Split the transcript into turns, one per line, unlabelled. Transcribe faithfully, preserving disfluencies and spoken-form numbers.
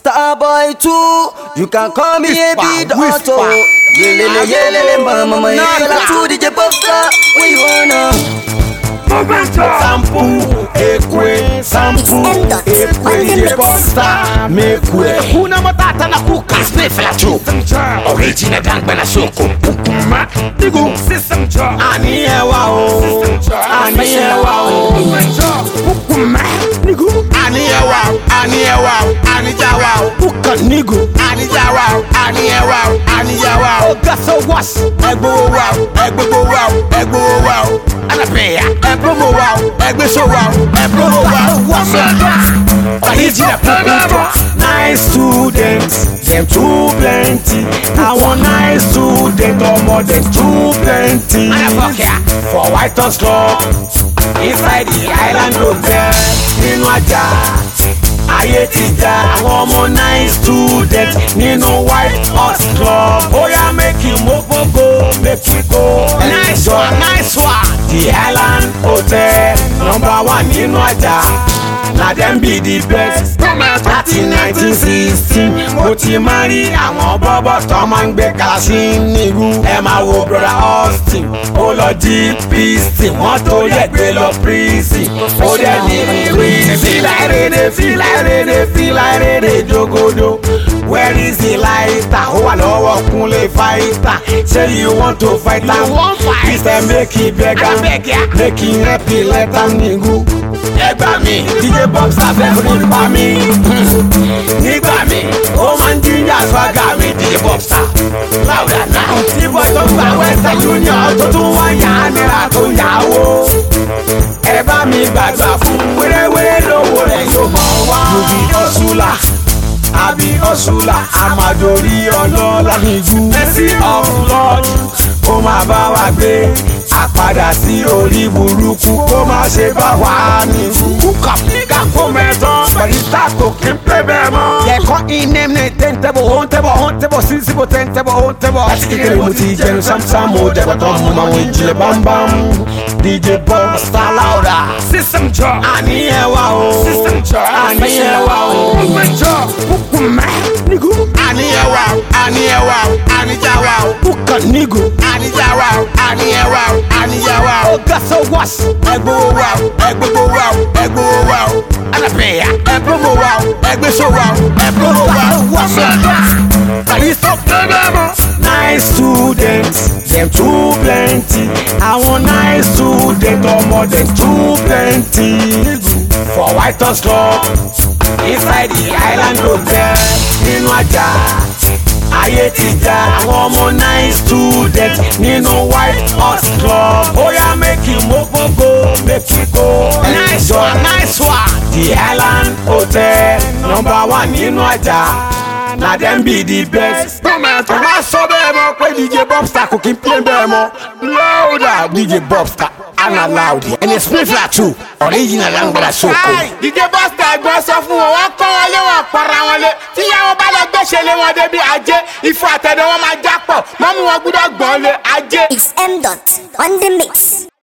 Starboy too, you can call me a beat auto. Yelele yelele mama mama yekala tu D J Bobstar, where you wanna?
Sample, ekwe, sample, ekwe, D J Bobstar, mekwe.
Kuna matata na kuka, split la tu. Original gang bana soko. Pukuma, digu, system jar.
Ani ewa o, ani ewa o.
Pukuma, digu.
Ani ewa o, ani ewa o, ani jawa o.
Puka nigu.
Ani jawa o, ani ewa o, ani jawa o.
Gaso was.
Egbo wa o, egbo wa o, egbo wa o.
Anapeya.
Promo wow, egbe so wow, e promo wow.
What's up?
Original people, nice students, them too plenty. I want nice students, or more than too plenty. For White House Club, inside the Island Hotel, nínú ajá, ayé ti já. Àwọn ọmọ nice students nínú White House Club. Oya make you move go, make you go.
Nice one, nice one.
The Island Hotel, number one nínú ajá. Na dem be the best. Láti nineteen sixteen, mo ti máa rí àwọn bọ́bọ̀ tó máa ń gbé kàlàsí nílùú. Ẹ máa wo brother Austin, ó lọ jí píìsì, wọ́n tó yẹ gbé lọ prison. Ó dẹ̀ ní ìrìn fíláìrèdè fíláìrèdè fíláìrèdè jogodo. Where is the lighter? Ó wà lọ́wọ́ Kúnlé fighter. Say you want to fight am?
You wan fight?
Instead make it beg am, make it happy let am nígú. Ẹgbà mi, D J Bobstar fẹ́ fún pa mi. Nígbà mi, ó máa ń jíjà swaga mi, D J Bobstar. Láwùdà náà, tí bọ́ tó gba Western Union tó tún wá yà á nira tó yàwó. Ẹ bá mi gbàgbà fún wéréwéré lówó rẹ̀ yóò mọ̀ wá. Lórí ọ̀ṣùlà, àbí ọ̀ṣùlà, àmàdórí ọlọ́lá níjú. Mercy of Lord, ó máa bá wa gbé. Àpadà sí orí burúkú kó má ṣe bá wà ní kúkà nígbà kó mẹ́tọ́ barista kò kí n pé bẹ́ẹ̀ mọ́.
Yẹ̀kọ́ iné mi ten table, home table, home table, six table, ten table, home table.
Láti kékeré mo ti jẹnu sámsám mo dẹ̀gbà tán mo máa ń ìjìnlẹ̀ bámbám. D J Bobstar louder.
System jar.
Àní ẹwà o.
System jar.
Àní ẹwà o.
Pukuma, nigu.
Àní ẹwà o. Àní ẹwà o. Àní jáwà o.
Puka nigu.
Àní jáwà o. Àní ẹwà o. Àní jáwà o.
Gaso was.
Ẹgbó wa o. Ẹgbó wa o. Ẹgbó wa o.
Anapeya.
Ẹ promo wa o. Ẹgbẹ́ so wa o. Ẹ promo wa o.
What's up?
Barista nice students, them too plenty. I want nice students, or more than too plenty. For White House Club, inside the Island Hotel, nínú ajá, ayé ti já. Àwọn ọmọ nice students nínú White House Club. Oya make you move go, make you go.
Nice one, nice one.
The Island Hotel, number one nínú ajá. Na dem be the best. Tó bá sọ bẹ́ẹ̀ mọ́ pé D J Bobstar kò kí n play bẹ́ẹ̀ mọ́. Louder D J Bobstar, ana loud. Ẹni split flat too, original langbara soko.
D J Bobstar gbọ́ sọ fún wọn, wọ́n kọ́ wọn lé wọn para wọn lé. Tíyàwó bá lọ gbèsè lé wọn débi ajé. Ifọ̀ àtẹ̀dẹ̀ wọn máa já pọ̀, mọ́mú wọn gbúdọ̀ gbọ́n lé ajé.
It's M dot on the mix.